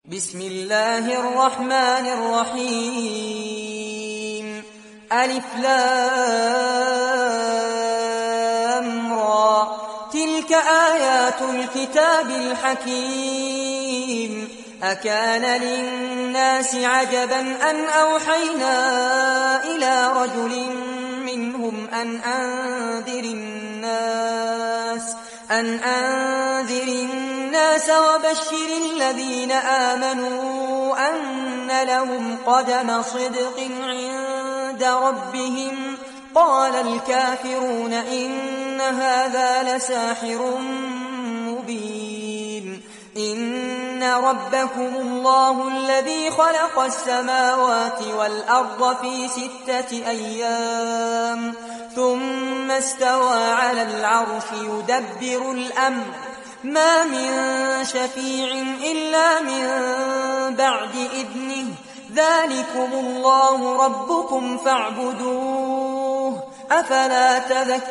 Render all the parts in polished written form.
بسم الله الرحمن الرحيم ألف لام را تلك آيات الكتاب الحكيم أكان للناس عجبا أن أوحينا إلى رجل منهم أن أنذر الناس وبشر الذين آمنوا أن لهم قدم صدق عند ربهم قال الكافرون إن هذا لساحر مبين إن ربكم الله الذي خلق السماوات والأرض في 6 أيام ثم استوى على العرش يدبر الأمر ما من شفيع إلا من بعد إذنه ذلكم الله ربكم فاعبدوه أفلا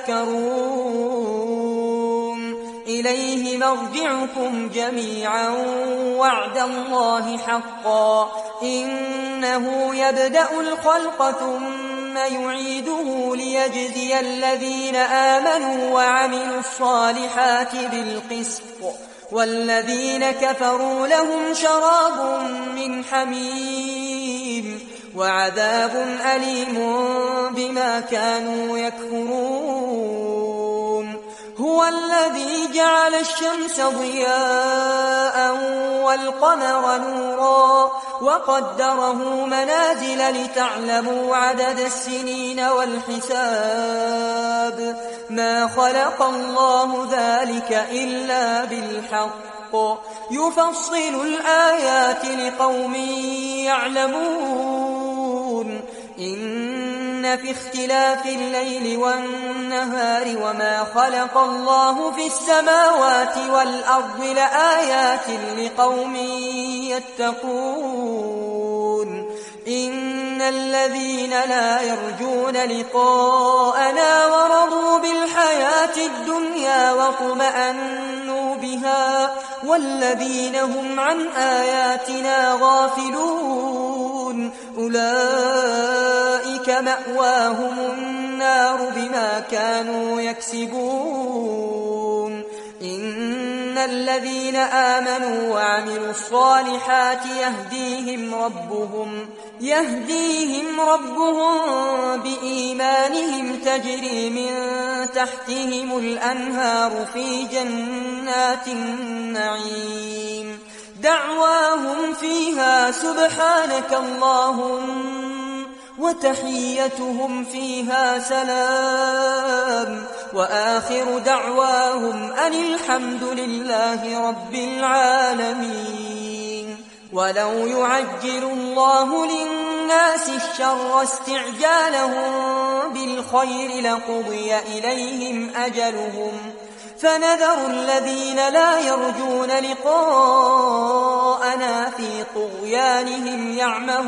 تذكرون إليه مرجعكم جميعا وعد الله حقا إنه يبدأ الخلق ثم يعيده ليجزي الذين آمنوا وعملوا الصالحات بالقسط والذين كفروا لهم شراب من حميم وعذاب أليم بما كانوا يكفرون هو الذي جعل الشمس ضياء والقمر نورا وقدره منازل لتعلموا عدد السنين والحساب ما خلق الله ذلك إلا بالحق يفصل الآيات لقوم يعلمون إن في اختلاف الليل والنهار وما خلق الله في السماوات والأرض لآيات لقوم يتقون إن الذين لا يرجون لقاءنا ورضوا بالحياة الدنيا واطمأنوا بها والذين هم عن آياتنا غافلون أولئك مأواهم النار بما كانوا يكسبون إن الذين آمنوا وعملوا الصالحات يهديهم ربهم بإيمانهم تجري من تحتهم الأنهار في جنات النعيم دعواهم فيها سبحانك اللهم وتحيتهم فيها سلام وآخر دعواهم أن الحمد لله رب العالمين ولو يعجل الله للناس الشر استعجالهم بالخير لقضي إليهم أجلهم فنذر الذين لا يرجون لقاءنا في طغيانهم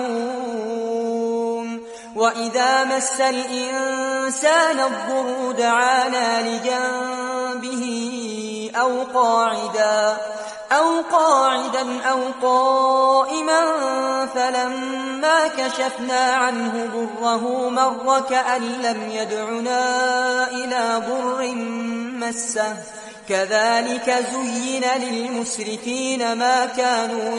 يعمهون وإذا مس الإنسان الضر دعانا لجنبه أو قاعدا أو قائما فلما كشفنا عنه ضره مر كأن لم يدعنا إلى ضر مسه كذلك زين للمسرفين ما كانوا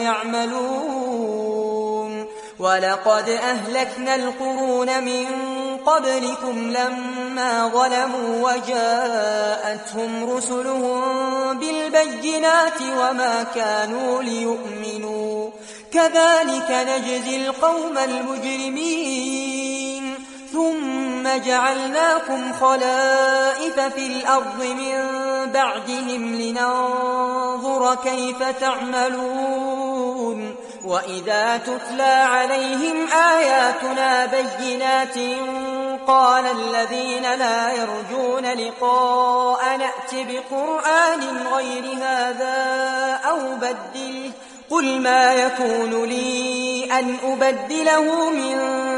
يعملون ولقد أهلكنا القرون من قبلكم لما ظلموا وجاءتهم رسلهم بالبينات وما كانوا ليؤمنوا كذلك نجزي القوم المجرمين ثم جعلناكم خلائف في الأرض من بعدهم لننظر كيف تعملون وإذا تتلى عليهم آياتنا بينات قال الذين لا يرجون لقاء نأت بقرآن غير هذا أو بدله قل ما يكون لي أن أبدله من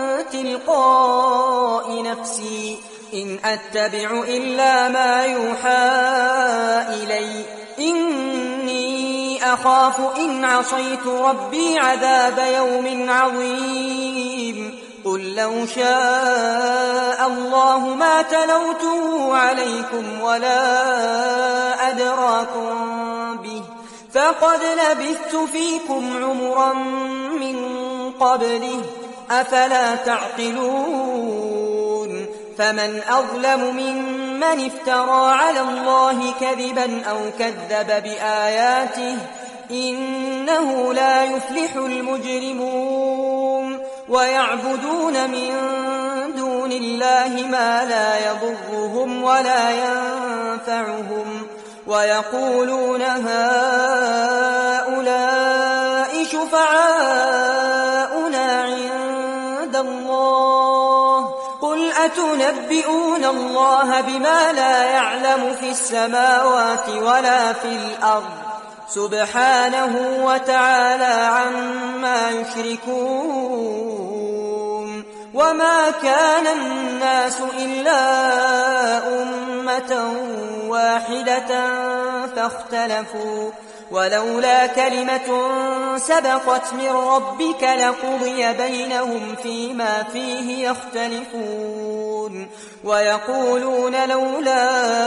تلقاء نفسي إن أتبع إلا ما يوحى إلي إني أخاف إن عصيت ربي عذاب يوم عظيم قل لو شاء الله ما تلوته عليكم ولا أدراكم به فقد لبثت فيكم عمرا من قبله أفلا تعقلون فمن أظلم ممن افترى على الله كذبا أو كذب بآياته إنه لا يفلح المجرمون ويعبدون من دون الله ما لا يضرهم ولا ينفعهم ويقولون هؤلاء شفعاؤنا عند الله قل أتنبئون الله بما لا يعلم في السماوات ولا في الأرض سبحانه وتعالى عما يشركون وما كان الناس إلا أمة واحدة فاختلفوا ولولا كلمة سبقت من ربك لقضي بينهم فيما فيه يختلفون ويقولون لولا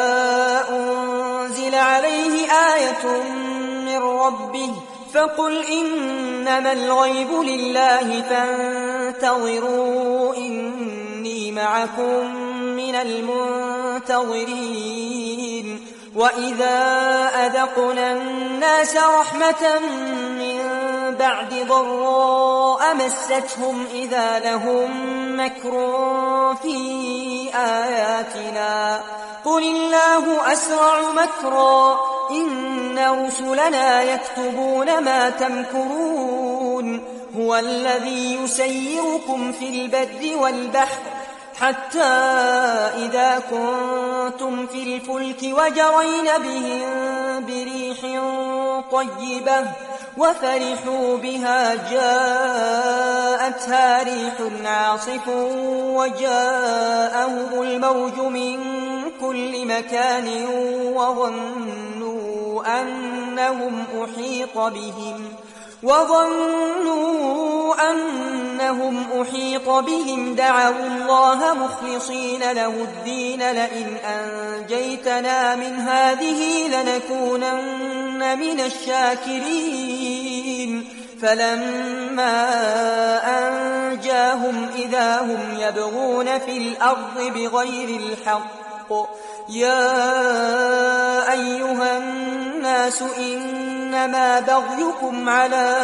أنزل عليه آية من ربه فقل إنما الغيب لله فانتظروا إني معكم من المنتظرين وإذا أذقنا الناس رحمة من بعد ضراء مستهم إذا لهم مكر في آياتنا قل الله أسرع مكرا إن رسلنا يكتبون ما تمكرون هو الذي يسيركم في البر والبحر حتى إذا كنتم في الفلك وجرين بهم بريح طيبة وفرحوا بها جاءتها ريح عاصف وجاءهم الموج من كل مكان وظنوا أنهم أحيط بهم دعوا الله مخلصين له الدين لئن أنجيتنا من هذه لنكونن من الشاكرين فلما أنجاهم إذا هم يبغون في الأرض بغير الحق يا أيها الناس إنما بغيكم على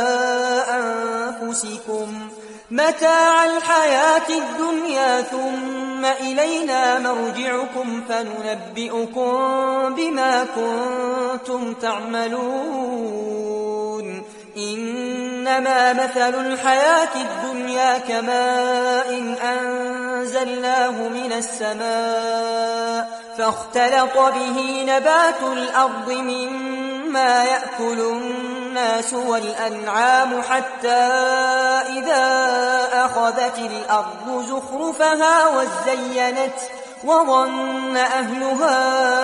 أنفسكم متاع الحياة الدنيا ثم إلينا مرجعكم فننبئكم بما كنتم تعملون إنما مثل الحياة الدنيا كماء أنزلناه من السماء فاختلط به نبات الأرض مما يأكل الناس والأنعام حتى إذا أخذت الأرض زخرفها وزينت وظن أهلها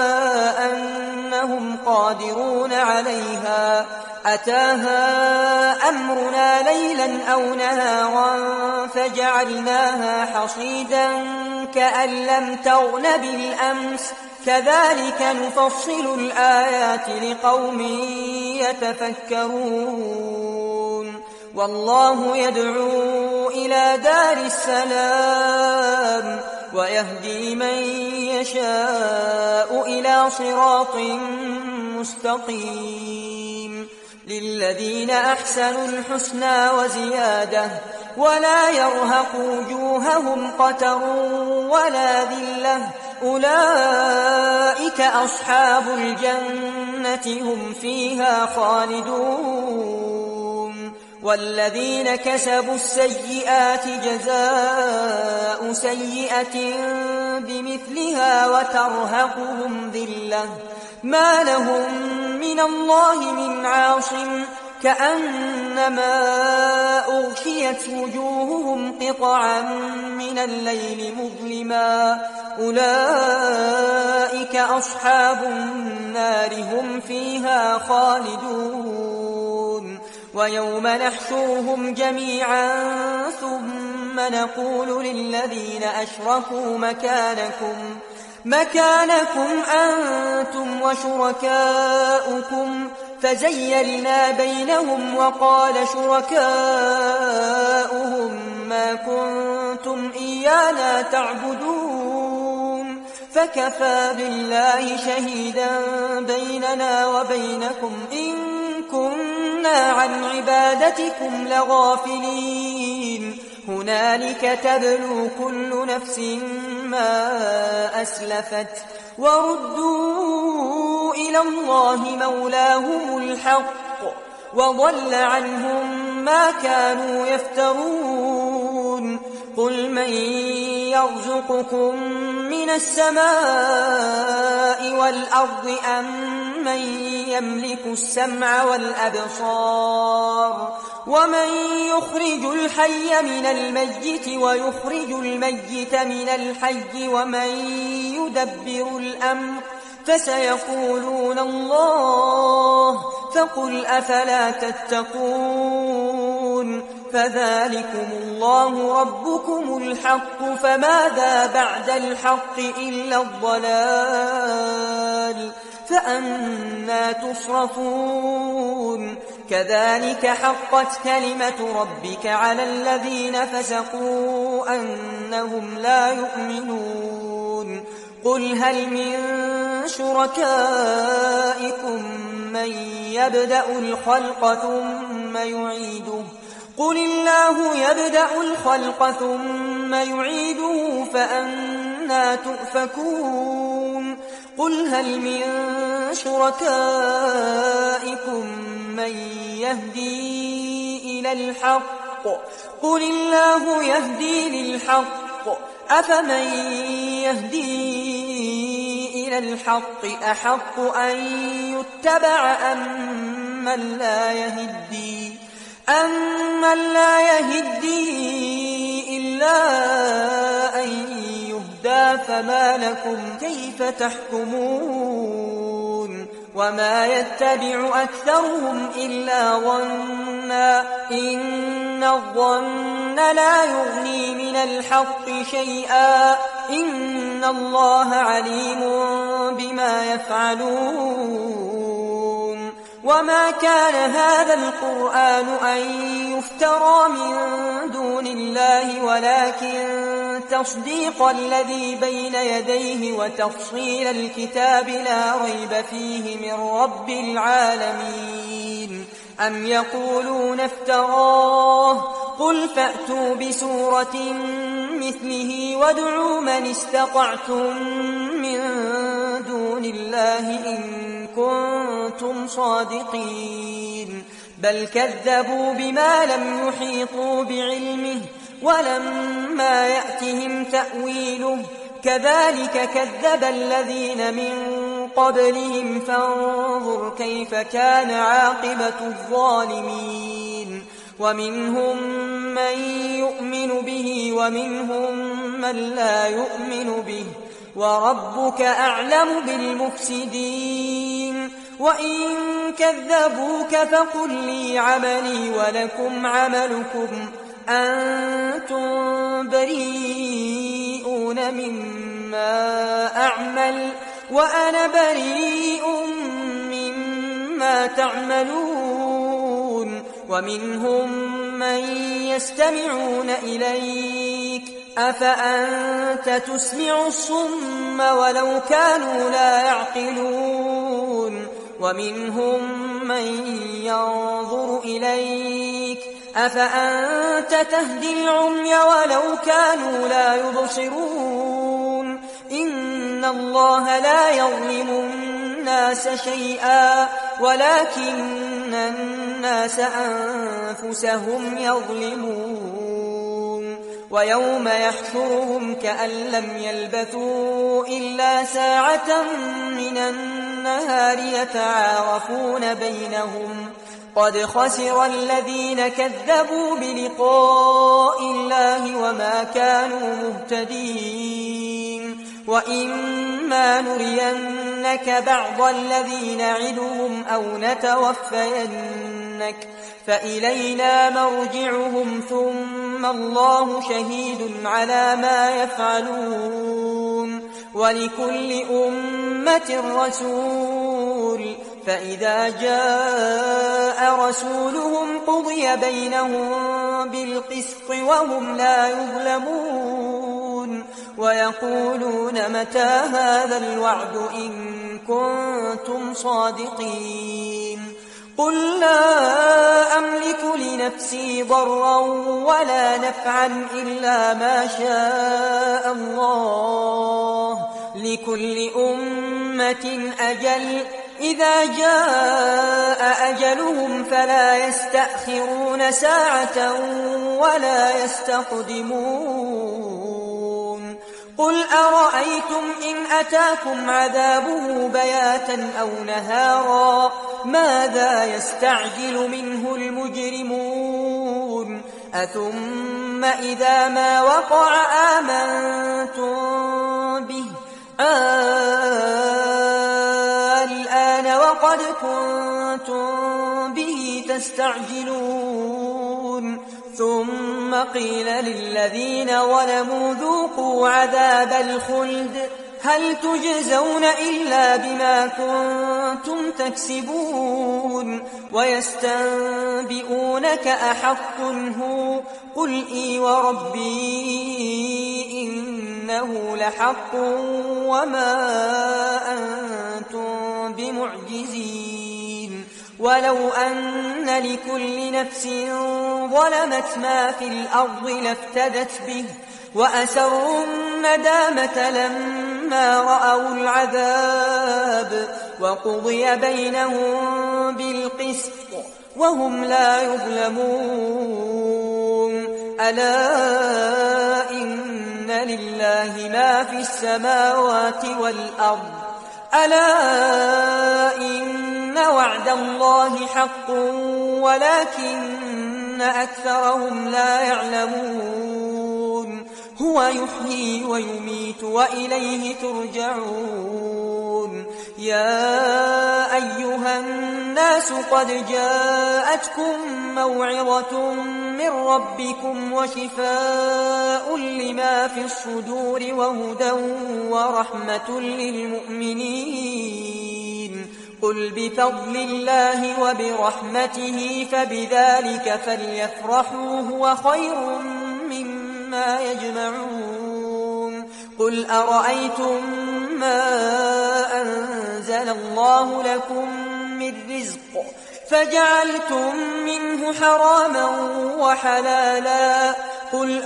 أنهم قادرون عليها أتاها أمرنا ليلا أو نهارا فجعلناها حصيدا كأن لم تغن بالأمس كذلك نفصل الآيات لقوم يتفكرون والله يدعو إلى دار السلام ويهدي من يشاء إلى صراط مستقيم للذين أحسنوا الحسنى وزيادة ولا يرهق وجوههم قتر ولا ذلة أولئك أصحاب الجنة هم فيها خالدون والذين كسبوا السيئات جزاء سيئة بمثلها وترهقهم ذلة ما لهم من الله من عاصم كأنما أغشيت وجوههم قطعا من الليل مظلما أولئك أصحاب النار هم فيها خالدون ويوم نحشرهم جميعا ثم نقول للذين أشركوا مكانكم أنتم وشركاؤكم فزيلنا بينهم وقال شركاؤهم ما كنتم إيانا تعبدون فكفى بالله شهيدا بيننا وبينكم إن كنا عن عبادتكم لغافلين هنالك تبلو كل نفس ما أسلفت وردوا إلى الله مولاهم الحق وضل عنهم ما كانوا يفترون قل من يرزقكم من السماء والأرض أم من يملك السمع والأبصار ومن يخرج الحي من الميت ويخرج الميت من الحي ومن يدبر الأمر فسيقولون الله فقل أفلا تتقون فذلكم الله ربكم الحق فماذا بعد الحق إلا الضلال فأنا تصرفون كذلك حقت كلمة ربك على الذين فسقوا أنهم لا يؤمنون قل هل من شركائكم من يبدأ الخلق ثم يعيده قل الله يبدأ الخلق ثم يعيده فأنا تؤفكون قل هل من شركائكم من يهدي إلى الحق قل الله يهدي للحق أفمن يهدي إلى الحق أحق أن يتبع أمن لا يهدي إلا أن يهدى فما لكم كيف تحكمون وما يتبع أكثرهم إلا ظنا إن الظن لا يغني من الحق شيئا إن الله عليم بما يفعلون وما كان هذا القرآن أن يفترى من دون الله ولكن تصديق الذي بين يديه وتفصيل الكتاب لا ريب فيه من رب العالمين أم يقولون افتراه قل فأتوا بسورة مثله وادعوا من استطعتم من دون الله إن كنتم صادقين بل كذبوا بما لم يحيطوا بعلمه ولما يأتهم تأويله كذلك كذب الذين من قبلهم فانظر كيف كان عاقبة الظالمين ومنهم من يؤمن به ومنهم من لا يؤمن به وربك أعلم بالمفسدين وإن كذبوك فقل لي عملي ولكم عملكم أنتم بريئون مما أعمل وأنا بريء مما تعملون ومنهم من يستمعون إليك أفأنت تسمع الصم ولو كانوا لا يعقلون ومنهم من ينظر إليك أفأنت تهدي العمي ولو كانوا لا يبصرون إن الله لا يظلم الناس شيئا ولكن الناس أنفسهم يظلمون ويوم يحشرهم كأن لم يلبثوا إلا ساعة من النهار يتعارفون بينهم قد خسر الذين كذبوا بلقاء الله وما كانوا مهتدين وإما نرينك بعض الذي نعدهم أو نتوفينك فإلينا مرجعهم ثم الله شهيد على ما يفعلون ولكل أمة رسول فإذا جاء رسولهم قضي بينهم بالقسط وهم لا يظلمون ويقولون متى هذا الوعد إن كنتم صادقين قل لا أملك لنفسي ضرا ولا نفعا إلا ما شاء الله لكل أمة أجل إذا جاء أجلهم فلا يستأخرون ساعة ولا يستقدمون قل أرأيتم إن أتاكم عذابه بياتا أو نهارا ماذا يستعجل منه المجرمون أثم إذا ما وقع آمنتم به الآن وقد كنتم به تستعجلون ثم قيل للذين ظلموا ذوقوا عذاب الخلد هل تجزون إلا بما كنتم تكسبون ويستنبئونك أحق هو قل إي وربي إنه لحق وما أنتم بمعجزين ولو أن لكل نفس ظلمت ما في الأرض لافتدت به وأسروا الندامة لما رأوا العذاب وقضي بينهم بالقسط وهم لا يظلمون ألا إن لله ما في السماوات والأرض ألا إن وعد الله حق ولكن أكثرهم لا يعلمون هو يحيي ويميت وإليه ترجعون يا أيها الناس قد جاءتكم موعظة من ربكم وشفاء لما في الصدور وهدى ورحمة للمؤمنين قل بفضل الله وبرحمته فبذلك فليفرحوا هو خير مما يجمعون قل أرأيتم ما أنزل الله لكم من رزق فجعلتم منه حراما وحلالا قل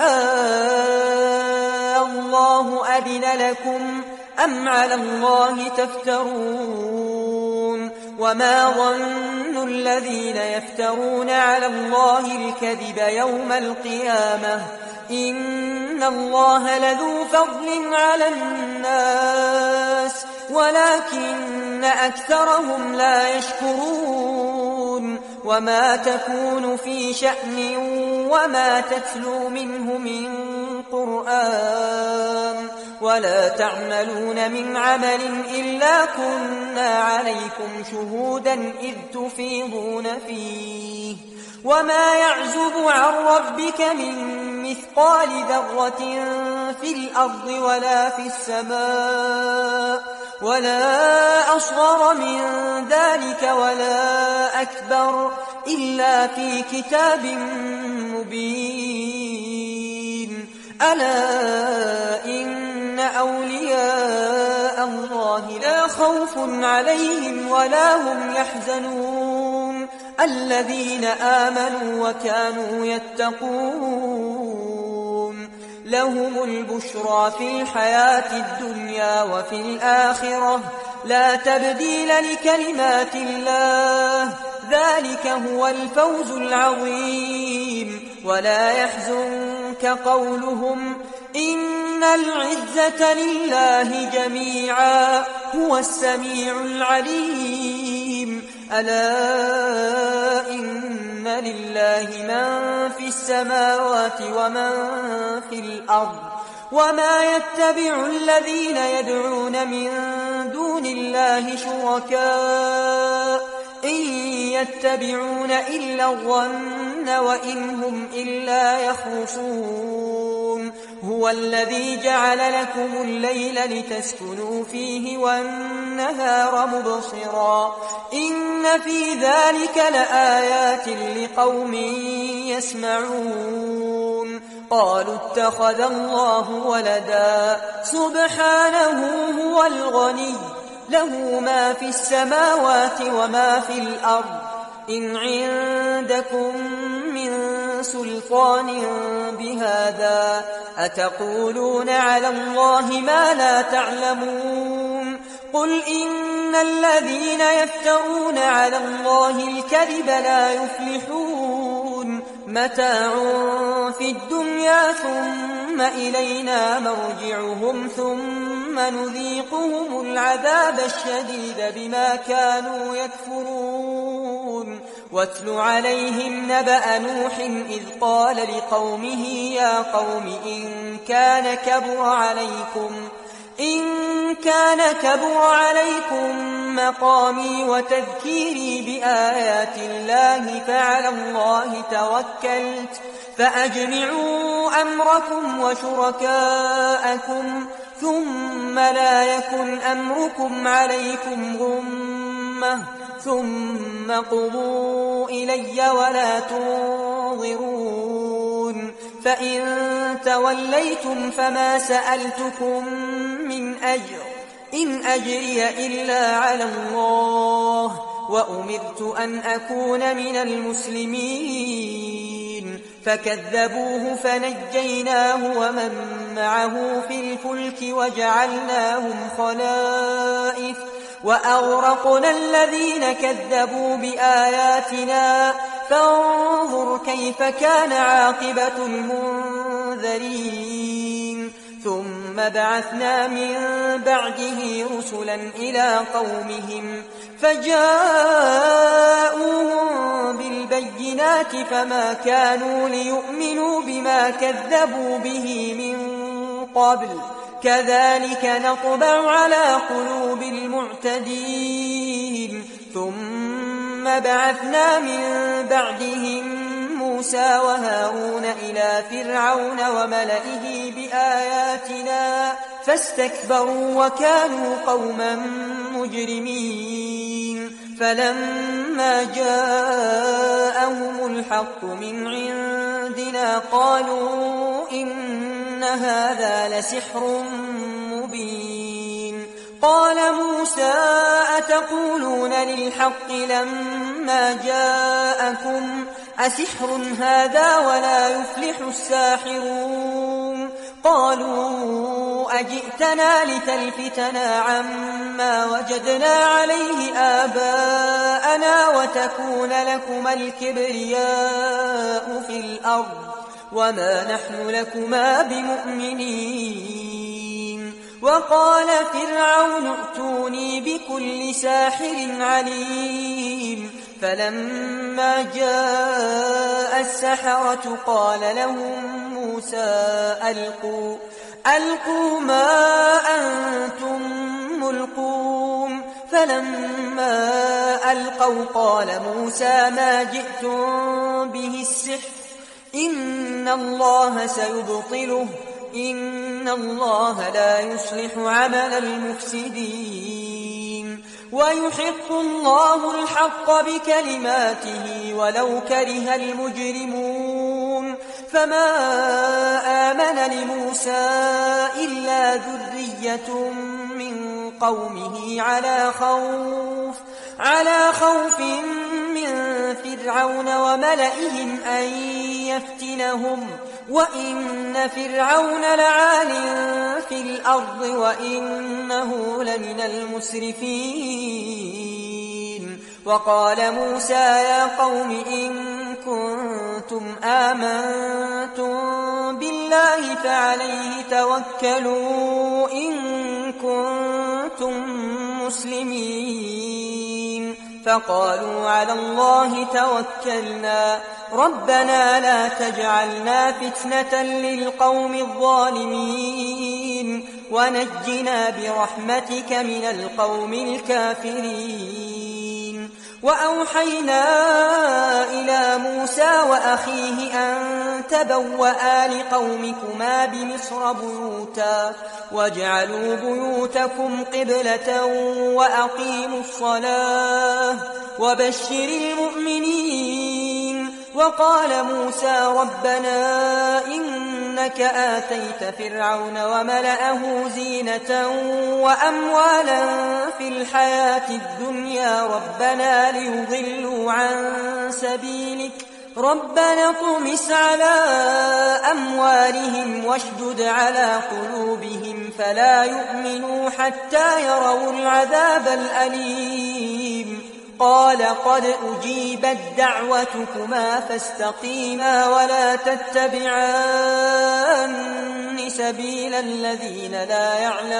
الله أذن لكم أم على الله تفترون وما ظن الذين يفترون على الله الكذب يوم القيامة إن الله لذو فضل على الناس ولكن أكثرهم لا يشكرون وما تكون في شأن وما تتلو منه من قرآن ولا تعملون من عمل إلا كنا عليكم شهودا إذ تفيضون فيه وما يعزب عن ربك من مثقال ذرة في الأرض ولا في السماء ولا أصغر من ذلك ولا أكبر إلا في كتاب مبين ألا إن أولياء الله لا خوف عليهم ولا هم يحزنون الذين آمنوا وكانوا يتقون لهم البشرى في الحياة الدنيا وفي الآخرة لا تبديل لكلمات الله ذلك هو الفوز العظيم ولا يحزنك قولهم إن العزة لله جميعا هو السميع العليم ألا إن لله من في السماوات ومن في الأرض وما يتبع الذين يدعون من دون الله شركاء إن يتبعون إلا الظن وإن هم إلا يخرصون هو الذي جعل لكم الليل لتسكنوا فيه والنهار مبصرا إن في ذلك لآيات لقوم يسمعون قالوا اتخذ الله ولدا سبحانه هو الغني له ما في السماوات وما في الأرض إن عندكم من سلطان بهذا أتقولون على الله ما لا تعلمون قل إن الذين يفترون على الله الكذب لا يفلحون متاع في الدنيا ثم إلينا مرجعهم ثم نذيقهم العذاب الشديد بما كانوا يكفرون واتل عليهم نبأ نوح إذ قال لقومه يا قوم إن كان كبر عليكم مقامي وتذكيري بآيات الله فعلى الله توكلت فأجمعوا أمركم وشركاءكم ثم لا يكن أمركم عليكم غمة ثم قضوا إلي ولا تنظرون فإن توليتم فما سألتكم من أجر إن أجري إلا على الله وأمرت أن أكون من المسلمين فكذبوه فنجيناه ومن معه في الفلك وجعلناهم خلائف وأغرقنا الذين كذبوا بآياتنا فانظر كيف كان عاقبة المنذرين ثم بعثنا من بعده رسلا إلى قومهم فجاءوهم بالبينات فما كانوا ليؤمنوا بما كذبوا به من قبل كذلك نطبع على قلوب المعتدين ثم بعثنا من بعدهم موسى وهارون إلى فرعون وملئه بآياتنا فاستكبروا وكانوا قوما مجرمين فلما جاءهم الحق من عندنا قالوا إن هذا لسحر مبين قال موسى أتقولون للحق لما جاءكم أسحر هذا ولا يفلح الساحرون قالوا أجئتنا لتلفتنا عما وجدنا عليه آباءنا وتكون لكما الكبرياء في الأرض وما نحن لكما بمؤمنين وقال فرعون ائتوني بكل ساحر عليم فلما جاء السحرة قال لهم موسى ألقوا ما أنتم ملقون فلما ألقوا قال موسى ما جئتم به السحر إن الله سيبطله إن الله لا يصلح عمل المفسدين ويحق الله الحق بكلماته ولو كره المجرمون فما آمن لموسى إلا ذرية من قومه على خوف من فرعون وملئهم أن يفتنهم وإن فرعون لعال في الأرض وإنه لمن المسرفين وقال موسى يا قوم إن كنتم آمنتم بالله فعليه توكلوا إن كنتم مسلمين فقالوا على الله توكلنا ربنا لا تجعلنا فتنة للقوم الظالمين ونجنا برحمتك من القوم الكافرين. وأوحينا إلى موسى وأخيه أن تبوأ لقومكما بمصر بيوتا واجعلوا بيوتكم قبلة وأقيموا الصلاة وبشر المؤمنين. وقال موسى ربنا إنك آتيت فرعون وملأه زينة وأموالا في الحياة الدنيا ربنا ليضلوا عن سبيلك ربنا اطمس على أموالهم واشدد على قلوبهم فلا يؤمنوا حتى يروا العذاب الأليم. قال قد أجيبت دعوتكما فاستقيما ولا تتبعان سبيل الذين لا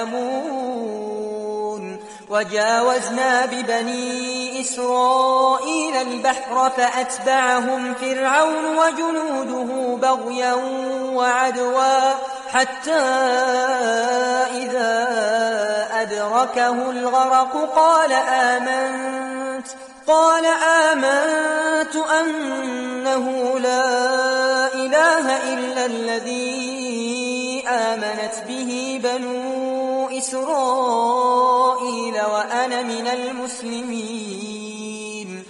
يعلمون. وجاوزنا ببني إسرائيل البحر فأتبعهم فرعون وجنوده بغيا وعدوا حتى إذا أدركه الغرق قال آمنت أنه لا إله إلا الذي آمنت به بنو إسرائيل وأنا من المسلمين.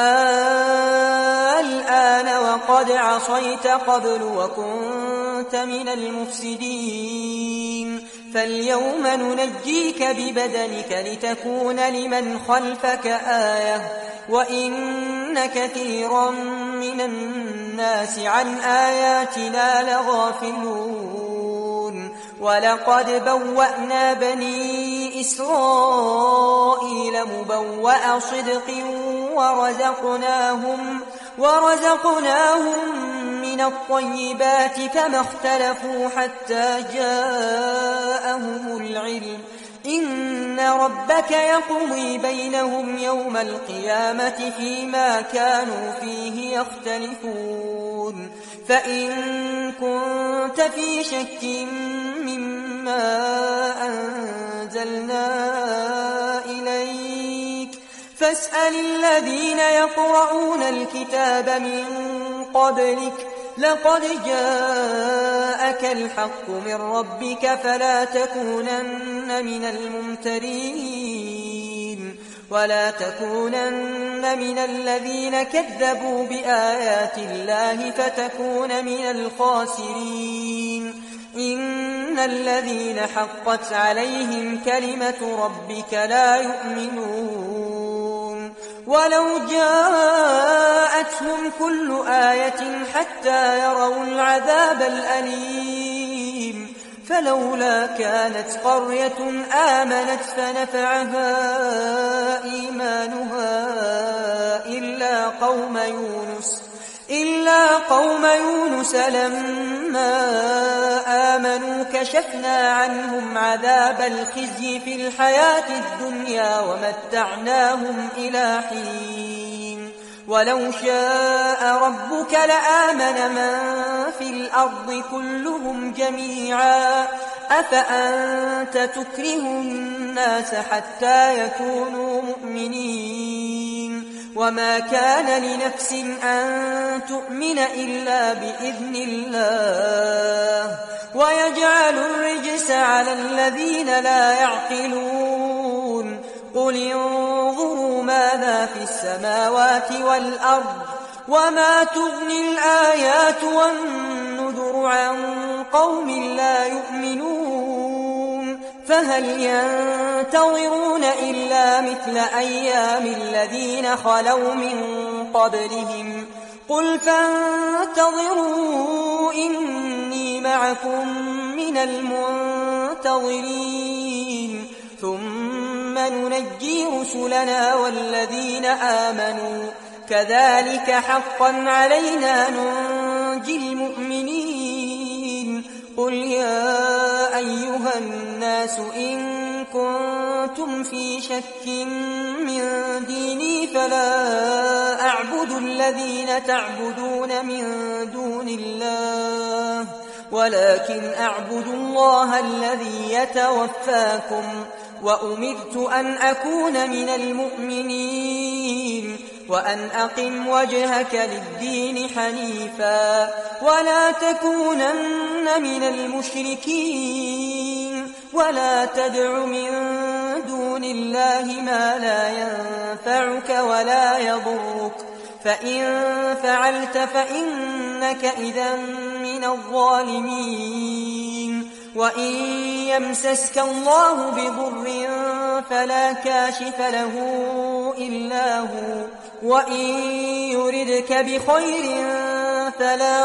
الآن وقد عصيت قبل وكنت من المفسدين فاليوم ننجيك ببدنك لتكون لمن خلفك آية وإن كثيرا من الناس عن آياتنا لغافلون. ولقد بوأنا بني إسرائيل مبوأ صدق ورزقناهم من الطيبات فما اختلفوا حتى جاءهم العلم إن ربك يقضي بينهم يوم القيامة فيما كانوا فيه يختلفون. فإن كنت في شك مما أنزلنا إليك فاسأل الذين يقرؤون الكتاب من قبلك لقد جاءك الحق من ربك فلا تكونن من الممترين ولا تكونن من الذين كذبوا بآيات الله فتكون من الخاسرين. إن الذين حقت عليهم كلمة ربك لا يؤمنون ولو جاءتهم كل آية حتى يروا العذاب الأليم فلولا كانت قرية آمنت فنفعها إيمانها إلا قوم يونس لما آمنوا كشفنا عنهم عذاب الخزي في الحياة الدنيا ومتعناهم إلى حين. ولو شاء ربك لآمن من في الأرض كلهم جميعا أفأنت تكره الناس حتى يكونوا مؤمنين وما كان لنفس أن تؤمن إلا بإذن الله ويجعل الرجس على الذين لا يعقلون. قل انظروا ماذا في السماوات والأرض وما تغني الآيات والنذر عن قوم لا يؤمنون فهل ينتظرون إلا مثل أيام الذين خلوا من قبلهم قل فانتظروا إني معكم من المنتظرين ثم ننجي رسلنا والذين آمنوا كذلك حقا علينا ننجي المؤمنين. قل يا أيها الناس إن كنتم كنتم في شك من ديني فلا أعبد الذين تعبدون من دون الله ولكن أعبد الله الذي يتوفاكم وأمرت أن أكون من المؤمنين وأن أقم وجهك للدين حنيفا ولا تكونن من المشركين ولا تدع من دون الله ما لا ينفعك ولا يضرك فإن فعلت فإنك إذا من الظالمين وإن يمسسك الله بضر فلا كاشف له إلا هو وإن يردك بخير فلا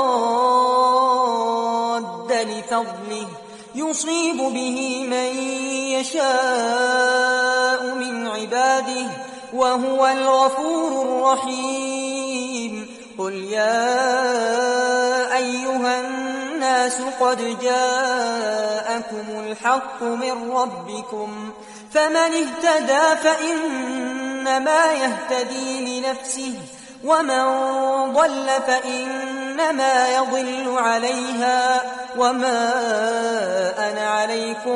راد لفضله يصيب به من يشاء من عباده وهو الغفور الرحيم قل يا أيها الناس قد جاءكم الحق من ربكم فمن اهتدى فإنما يهتدي لنفسه ومن ضل فإنما يضل عليها وما أنا عليكم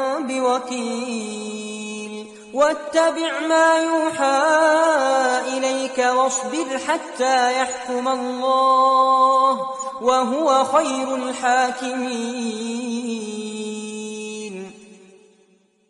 بوكيل واتبع ما يوحى إليك واصبر حتى يحكم الله وهو خير الحاكمين